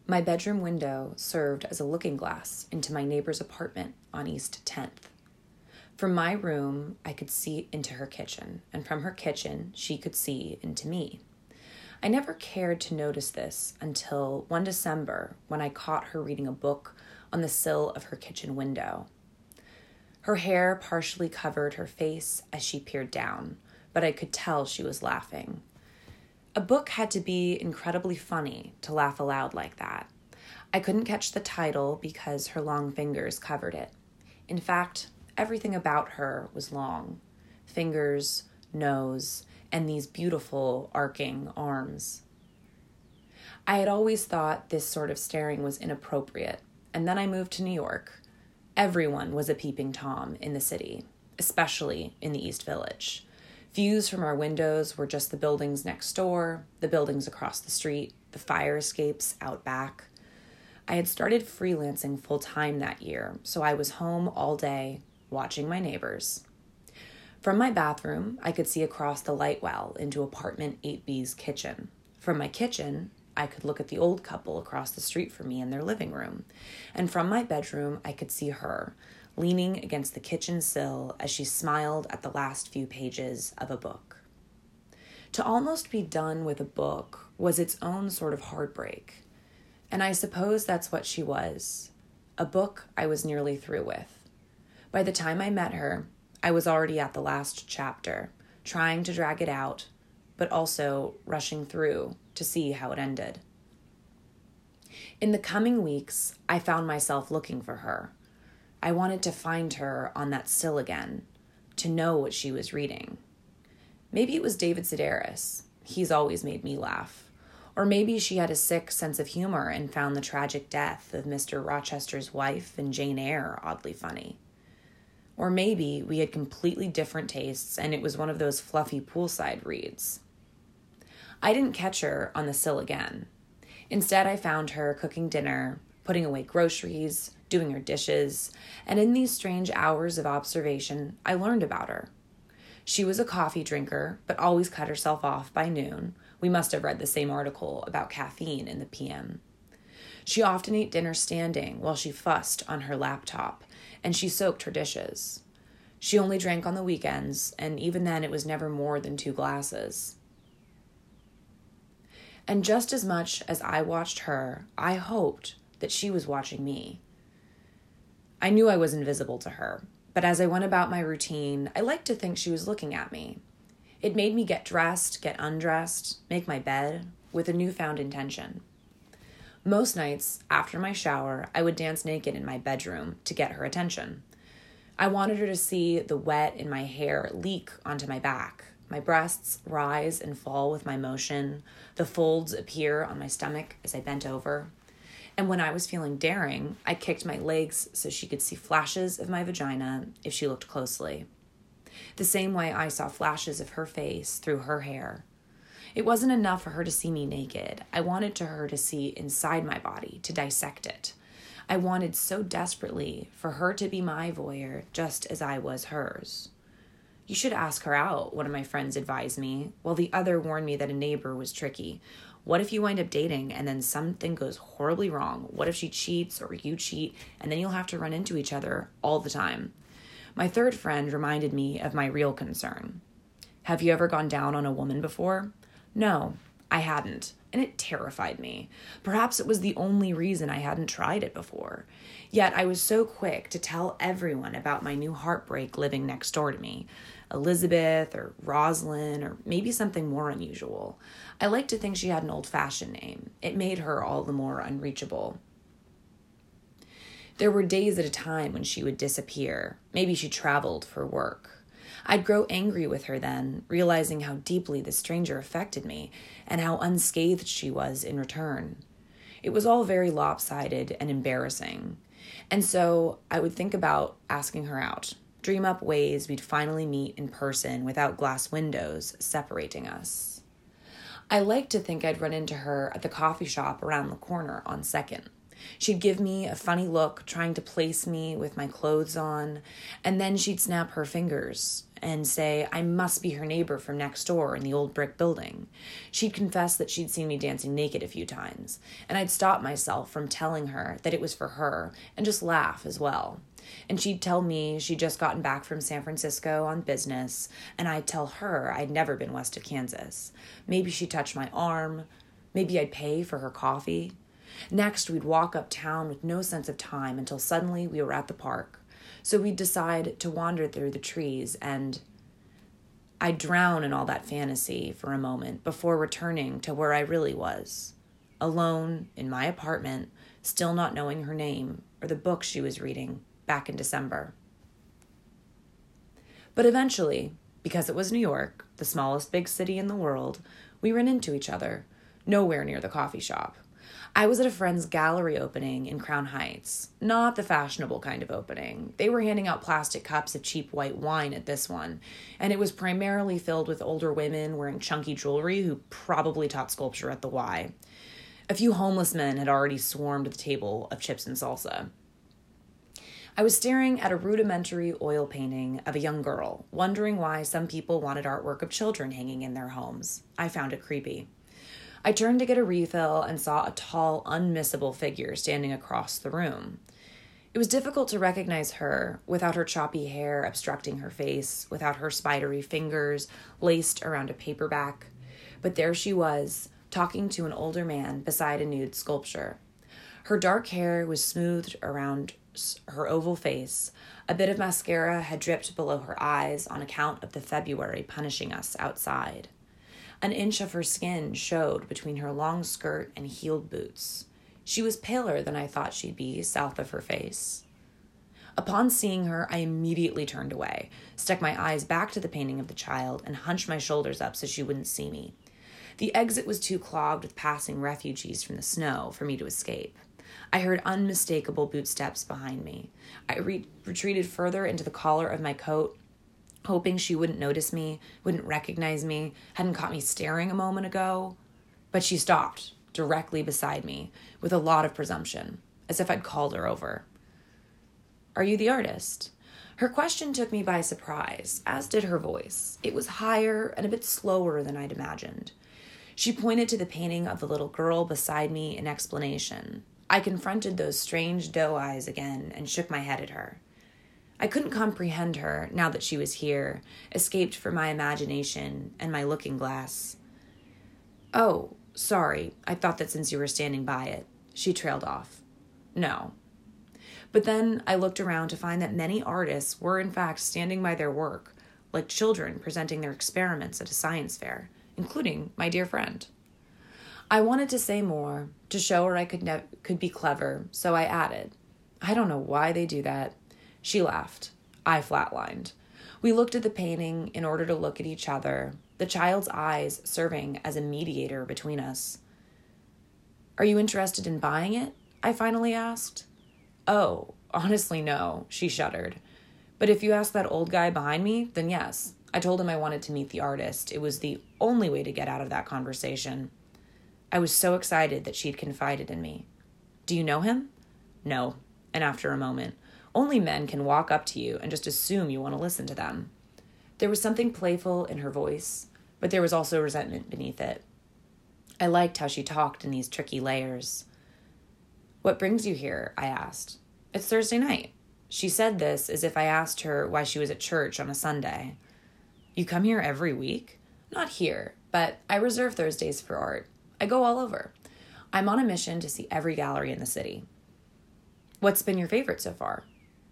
My bedroom window served as a looking glass into my neighbor's apartment on East 10th. From my room, I could see into her kitchen, and from her kitchen, she could see into me. I never cared to notice this until one December when I caught her reading a book on the sill of her kitchen window. Her hair partially covered her face as she peered down, but I could tell she was laughing. A book had to be incredibly funny to laugh aloud like that. I couldn't catch the title because her long fingers covered it. In fact, everything about her was long. Fingers, nose, and these beautiful arcing arms. I had always thought this sort of staring was inappropriate, and then I moved to New York. Everyone was a peeping Tom in the city, especially in the East Village. Views from our windows were just the buildings next door, the buildings across the street, the fire escapes out back. I had started freelancing full-time that year, so I was home all day, watching my neighbors. From my bathroom, I could see across the light well into apartment 8B's kitchen. From my kitchen, I could look at the old couple across the street from me in their living room. And from my bedroom, I could see her, leaning against the kitchen sill as she smiled at the last few pages of a book. To almost be done with a book was its own sort of heartbreak. And I suppose that's what she was, a book I was nearly through with. By the time I met her, I was already at the last chapter, trying to drag it out, but also rushing through to see how it ended. In the coming weeks, I found myself looking for her. I wanted to find her on that sill again, to know what she was reading. Maybe it was David Sedaris. He's always made me laugh. Or maybe she had a sick sense of humor and found the tragic death of Mr. Rochester's wife in Jane Eyre oddly funny. Or maybe we had completely different tastes and it was one of those fluffy poolside reads. I didn't catch her on the sill again. Instead, I found her cooking dinner, putting away groceries, doing her dishes, and in these strange hours of observation, I learned about her. She was a coffee drinker, but always cut herself off by noon. We must have read the same article about caffeine in the PM. She often ate dinner standing while she fussed on her laptop, and she soaked her dishes. She only drank on the weekends, and even then it was never more than 2 glasses. And just as much as I watched her, I hoped that she was watching me. I knew I was invisible to her, but as I went about my routine, I liked to think she was looking at me. It made me get dressed, get undressed, make my bed, with a newfound intention. Most nights, after my shower, I would dance naked in my bedroom to get her attention. I wanted her to see the wet in my hair leak onto my back, my breasts rise and fall with my motion, the folds appear on my stomach as I bent over. And when I was feeling daring, I kicked my legs so she could see flashes of my vagina if she looked closely. The same way I saw flashes of her face through her hair. It wasn't enough for her to see me naked. I wanted her to see inside my body, to dissect it. I wanted so desperately for her to be my voyeur just as I was hers. You should ask her out, one of my friends advised me, while the other warned me that a neighbor was tricky. What if you wind up dating and then something goes horribly wrong? What if she cheats or you cheat and then you'll have to run into each other all the time? My third friend reminded me of my real concern. Have you ever gone down on a woman before? No, I hadn't, and it terrified me. Perhaps it was the only reason I hadn't tried it before. Yet I was so quick to tell everyone about my new heartbreak living next door to me. Elizabeth or Rosalind or maybe something more unusual. I like to think she had an old-fashioned name. It made her all the more unreachable. There were days at a time when she would disappear. Maybe she traveled for work. I'd grow angry with her then, realizing how deeply the stranger affected me and how unscathed she was in return. It was all very lopsided and embarrassing. And so I would think about asking her out, dream up ways we'd finally meet in person without glass windows separating us. I liked to think I'd run into her at the coffee shop around the corner on 2nd. She'd give me a funny look, trying to place me with my clothes on, and then she'd snap her fingers and say I must be her neighbor from next door in the old brick building. She'd confess that she'd seen me dancing naked a few times, and I'd stop myself from telling her that it was for her and just laugh as well. And she'd tell me she'd just gotten back from San Francisco on business, and I'd tell her I'd never been west of Kansas. Maybe she'd touch my arm. Maybe I'd pay for her coffee. Next, we'd walk uptown with no sense of time until suddenly we were at the park. So we'd decide to wander through the trees, and I'd drown in all that fantasy for a moment before returning to where I really was, alone in my apartment, still not knowing her name or the book she was reading back in December. But eventually, because it was New York, the smallest big city in the world, we ran into each other, nowhere near the coffee shop. I was at a friend's gallery opening in Crown Heights, not the fashionable kind of opening. They were handing out plastic cups of cheap white wine at this one, and it was primarily filled with older women wearing chunky jewelry who probably taught sculpture at the Y. A few homeless men had already swarmed the table of chips and salsa. I was staring at a rudimentary oil painting of a young girl, wondering why some people wanted artwork of children hanging in their homes. I found it creepy. I turned to get a refill and saw a tall, unmissable figure standing across the room. It was difficult to recognize her without her choppy hair obstructing her face, without her spidery fingers laced around a paperback. But there she was, talking to an older man beside a nude sculpture. Her dark hair was smoothed around her oval face. A bit of mascara had dripped below her eyes on account of the February punishing us outside. An inch of her skin showed between her long skirt and heeled boots. She was paler than I thought she'd be south of her face. Upon seeing her, I immediately turned away, stuck my eyes back to the painting of the child, and hunched my shoulders up so she wouldn't see me. The exit was too clogged with passing refugees from the snow for me to escape. I heard unmistakable bootsteps behind me. I retreated further into the collar of my coat, hoping she wouldn't notice me, wouldn't recognize me, hadn't caught me staring a moment ago. But she stopped directly beside me with a lot of presumption, as if I'd called her over. "Are you the artist?" Her question took me by surprise, as did her voice. It was higher and a bit slower than I'd imagined. She pointed to the painting of the little girl beside me in explanation. I confronted those strange doe eyes again and shook my head at her. I couldn't comprehend her now that she was here, escaped from my imagination and my looking glass. "Oh, sorry, I thought that since you were standing by it." She trailed off. "No." But then I looked around to find that many artists were in fact standing by their work, like children presenting their experiments at a science fair, including my dear friend. I wanted to say more, to show her I could be clever, so I added, "I don't know why they do that." She laughed. I flatlined. We looked at the painting in order to look at each other, the child's eyes serving as a mediator between us. "Are you interested in buying it?" I finally asked. "Oh, honestly, no," she shuddered. "But if you ask that old guy behind me, then yes." I told him I wanted to meet the artist. It was the only way to get out of that conversation. I was so excited that she'd confided in me. "Do you know him?" "No." And after a moment, "Only men can walk up to you and just assume you want to listen to them." There was something playful in her voice, but there was also resentment beneath it. I liked how she talked in these tricky layers. "What brings you here?" I asked. "It's Thursday night." She said this as if I asked her why she was at church on a Sunday. "You come here every week?" "Not here, but I reserve Thursdays for art. I go all over. I'm on a mission to see every gallery in the city." "What's been your favorite so far?"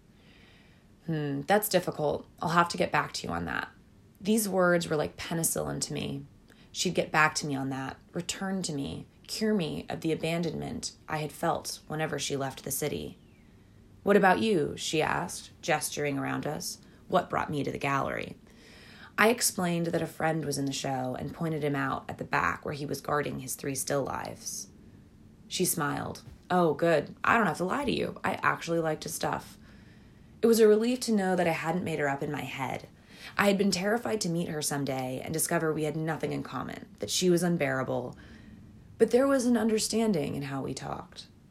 That's difficult. I'll have to get back to you on that." These words were like penicillin to me. She'd get back to me on that, return to me, cure me of the abandonment I had felt whenever she left the city. "What about you?" she asked, gesturing around us. What brought me to the gallery? I explained that a friend was in the show and pointed him out at the back where he was guarding his 3 still lifes. She smiled. "Oh, good. I don't have to lie to you. I actually liked his stuff." It was a relief to know that I hadn't made her up in my head. I had been terrified to meet her someday and discover we had nothing in common, that she was unbearable. But there was an understanding in how we talked.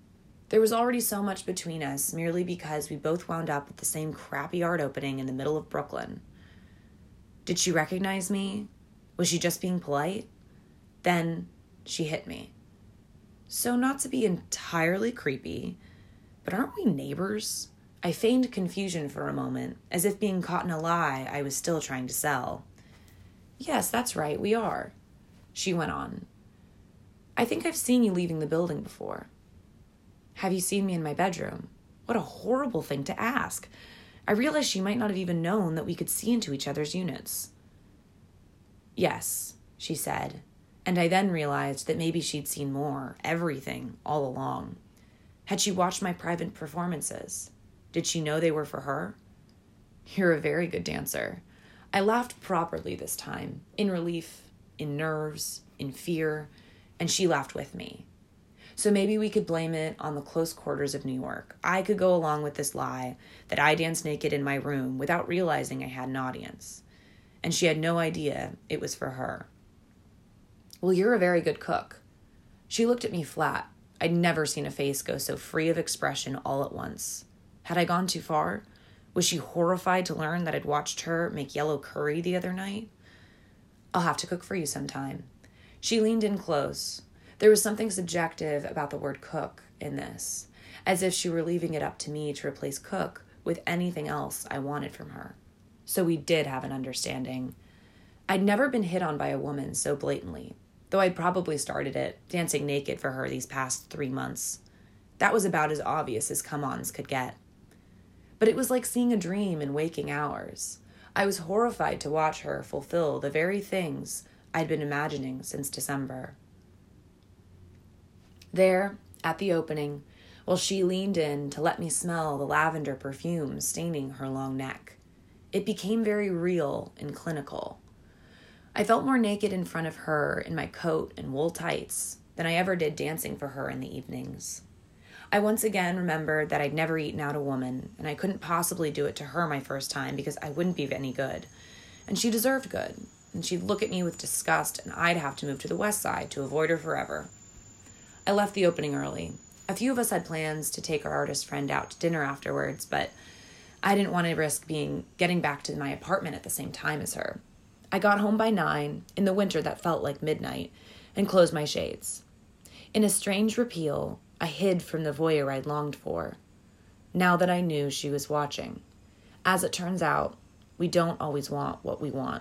There was already so much between us merely because we both wound up at the same crappy art opening in the middle of Brooklyn. Did she recognize me? Was she just being polite? Then she hit me. So not to be entirely creepy, but aren't we neighbors? I feigned confusion for a moment, as if being caught in a lie I was still trying to sell. Yes, that's right, we are. She went on. I think I've seen you leaving the building before. Have you seen me in my bedroom? What a horrible thing to ask. I realized she might not have even known that we could see into each other's units. Yes, she said, and I then realized that maybe she'd seen more, everything, all along. Had she watched my private performances? Did she know they were for her? You're a very good dancer. I laughed properly this time, in relief, in nerves, in fear, and she laughed with me. So maybe we could blame it on the close quarters of New York. I could go along with this lie that I danced naked in my room without realizing I had an audience. And she had no idea it was for her. Well, you're a very good cook. She looked at me flat. I'd never seen a face go so free of expression all at once. Had I gone too far? Was she horrified to learn that I'd watched her make yellow curry the other night? I'll have to cook for you sometime. She leaned in close. There was something subjective about the word cook in this, as if she were leaving it up to me to replace cook with anything else I wanted from her. So we did have an understanding. I'd never been hit on by a woman so blatantly, though I'd probably started it, dancing naked for her these past 3 months. That was about as obvious as come-ons could get. But it was like seeing a dream in waking hours. I was horrified to watch her fulfill the very things I'd been imagining since December. There, at the opening, while she leaned in to let me smell the lavender perfume staining her long neck, it became very real and clinical. I felt more naked in front of her in my coat and wool tights than I ever did dancing for her in the evenings. I once again remembered that I'd never eaten out a woman, and I couldn't possibly do it to her my first time because I wouldn't be any good. And she deserved good, and she'd look at me with disgust, and I'd have to move to the west side to avoid her forever. I left the opening early. A few of us had plans to take our artist friend out to dinner afterwards, but I didn't want to risk getting back to my apartment at the same time as her. I got home by 9, in the winter that felt like midnight, and closed my shades. In a strange repeal, I hid from the voyeur I'd longed for, now that I knew she was watching. As it turns out, we don't always want what we want.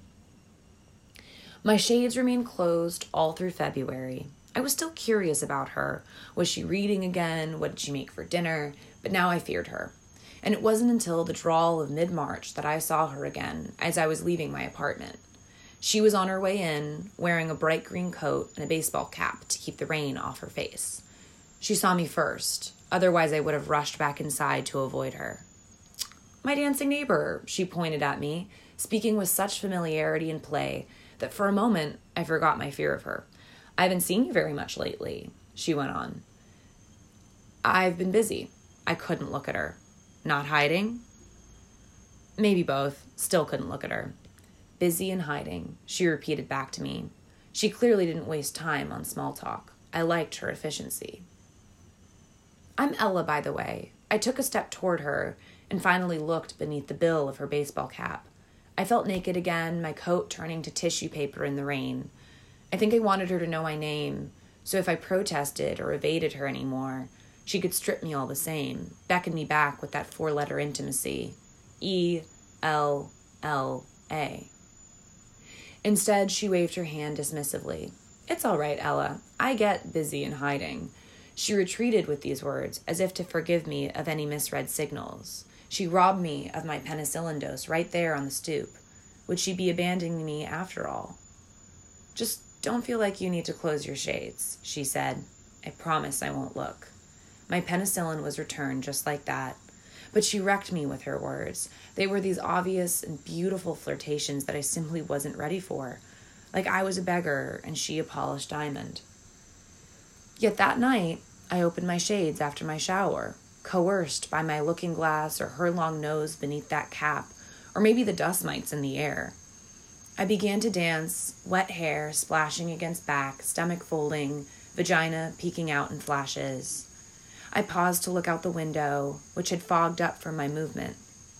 My shades remained closed all through February. I was still curious about her. Was she reading again? What did she make for dinner? But now I feared her. And it wasn't until the drawl of mid-March that I saw her again as I was leaving my apartment. She was on her way in, wearing a bright green coat and a baseball cap to keep the rain off her face. She saw me first. Otherwise, I would have rushed back inside to avoid her. My dancing neighbor, she pointed at me, speaking with such familiarity and play that for a moment I forgot my fear of her. I haven't seen you very much lately, she went on. I've been busy. I couldn't look at her. Not hiding? Maybe both. Still couldn't look at her. Busy and hiding, she repeated back to me. She clearly didn't waste time on small talk. I liked her efficiency. I'm Ella, by the way. I took a step toward her and finally looked beneath the bill of her baseball cap. I felt naked again, my coat turning to tissue paper in the rain. I think I wanted her to know my name, so if I protested or evaded her anymore, she could strip me all the same, beckon me back with that 4-letter intimacy, E-L-L-A. Instead, she waved her hand dismissively. It's all right, Ella. I get busy and hiding. She retreated with these words, as if to forgive me of any misread signals. She robbed me of my penicillin dose right there on the stoop. Would she be abandoning me after all? Just don't feel like you need to close your shades, she said. I promise I won't look. My penicillin was returned just like that. But she wrecked me with her words. They were these obvious and beautiful flirtations that I simply wasn't ready for. Like I was a beggar and she a polished diamond. Yet that night, I opened my shades after my shower, coerced by my looking glass or her long nose beneath that cap, or maybe the dust mites in the air. I began to dance, wet hair splashing against back, stomach folding, vagina peeking out in flashes. I paused to look out the window, which had fogged up from my movement.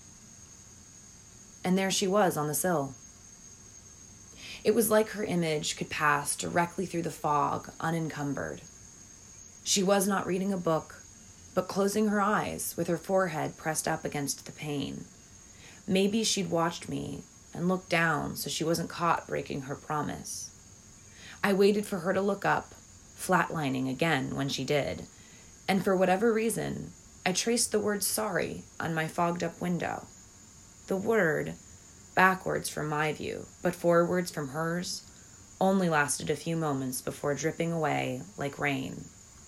And there she was on the sill. It was like her image could pass directly through the fog, unencumbered. She was not reading a book, but closing her eyes with her forehead pressed up against the pane. Maybe she'd watched me and looked down so she wasn't caught breaking her promise. I waited for her to look up, flatlining again when she did, and for whatever reason, I traced the word sorry on my fogged-up window. The word, backwards from my view, but forwards from hers, only lasted a few moments before dripping away like rain.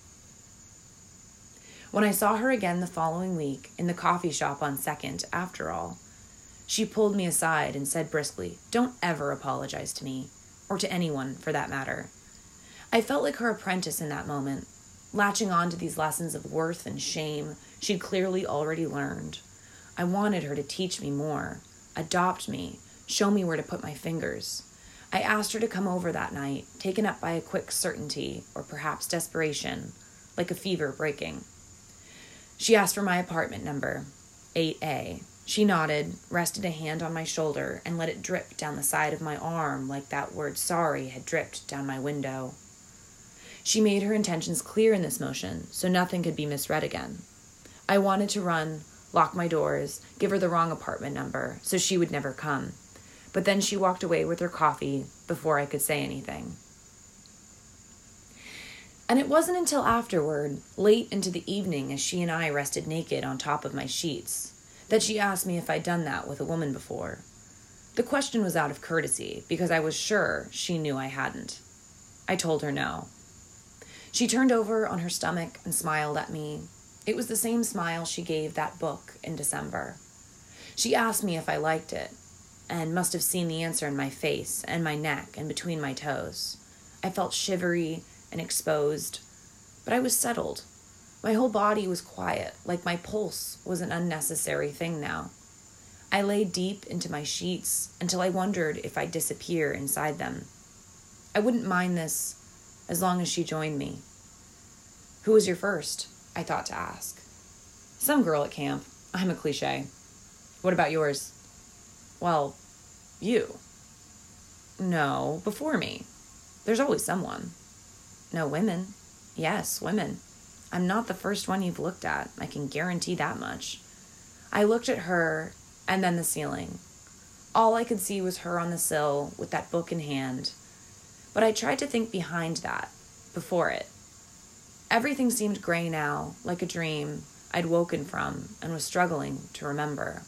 When I saw her again the following week in the coffee shop on 2nd, after all, she pulled me aside and said briskly, "Don't ever apologize to me, or to anyone for that matter." I felt like her apprentice in that moment, latching on to these lessons of worth and shame she'd clearly already learned. I wanted her to teach me more, adopt me, show me where to put my fingers. I asked her to come over that night, taken up by a quick certainty, or perhaps desperation, like a fever breaking. She asked for my apartment number, 8A. She nodded, rested a hand on my shoulder, and let it drip down the side of my arm like that word sorry had dripped down my window. She made her intentions clear in this motion, so nothing could be misread again. I wanted to run, lock my doors, give her the wrong apartment number, so she would never come. But then she walked away with her coffee before I could say anything. And it wasn't until afterward, late into the evening as she and I rested naked on top of my sheets, that she asked me if I'd done that with a woman before. The question was out of courtesy, because I was sure she knew I hadn't. I told her no. She turned over on her stomach and smiled at me. It was the same smile she gave that book in December. She asked me if I liked it, and must have seen the answer in my face and my neck and between my toes. I felt shivery and exposed, but I was settled. My whole body was quiet, like my pulse was an unnecessary thing now. I lay deep into my sheets until I wondered if I'd disappear inside them. I wouldn't mind this as long as she joined me. "Who was your first?" I thought to ask. "Some girl at camp. I'm a cliche." "What about yours?" "Well, you." "No, before me. There's always someone." "No, women." "Yes, women. I'm not the first one you've looked at. I can guarantee that much." I looked at her and then the ceiling. All I could see was her on the sill with that book in hand. But I tried to think behind that, before it. Everything seemed gray now, like a dream I'd woken from and was struggling to remember.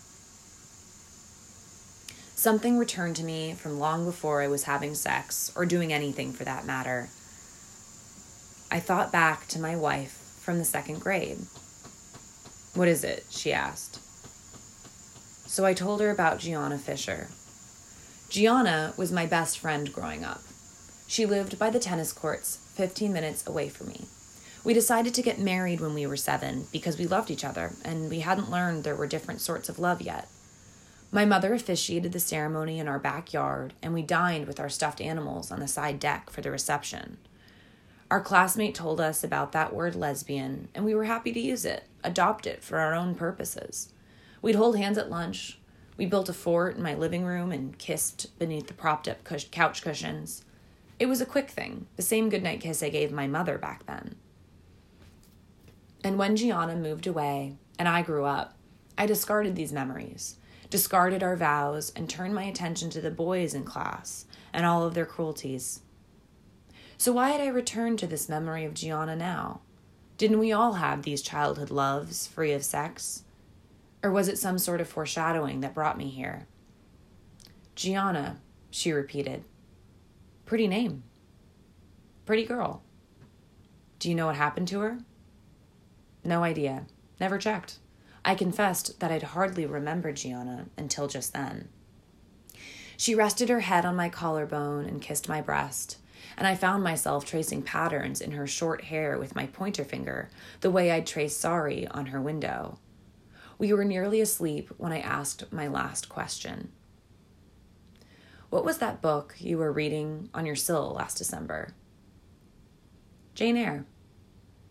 Something returned to me from long before I was having sex, or doing anything for that matter. I thought back to my wife from the 2nd grade. "What is it?" she asked. So I told her about Gianna Fisher. Gianna was my best friend growing up. She lived by the tennis courts 15 minutes away from me. We decided to get married when we were 7 because we loved each other and we hadn't learned there were different sorts of love yet. My mother officiated the ceremony in our backyard, and we dined with our stuffed animals on the side deck for the reception. Our classmate told us about that word lesbian, and we were happy to use it, adopt it for our own purposes. We'd hold hands at lunch. We built a fort in my living room and kissed beneath the propped-up couch cushions. It was a quick thing, the same goodnight kiss I gave my mother back then. And when Gianna moved away, and I grew up, I discarded these memories, discarded our vows, and turned my attention to the boys in class and all of their cruelties. So why had I returned to this memory of Gianna now? Didn't we all have these childhood loves free of sex? Or was it some sort of foreshadowing that brought me here? "Gianna," she repeated. "Pretty name. Pretty girl. Do you know what happened to her?" "No idea. Never checked." I confessed that I'd hardly remembered Gianna until just then. She rested her head on my collarbone and kissed my breast, and I found myself tracing patterns in her short hair with my pointer finger, the way I'd traced sorry on her window. We were nearly asleep when I asked my last question. "What was that book you were reading on your sill last December?" "Jane Eyre."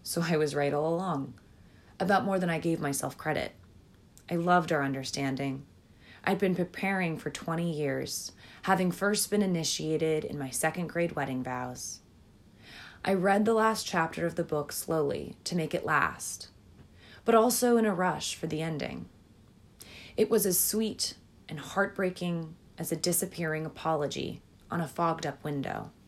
so I was right all along, about more than I gave myself credit. I loved our understanding. I'd been preparing for 20 years, having first been initiated in my second grade wedding vows. I read the last chapter of the book slowly to make it last, but also in a rush for the ending. It was as sweet and heartbreaking as a disappearing apology on a fogged-up window.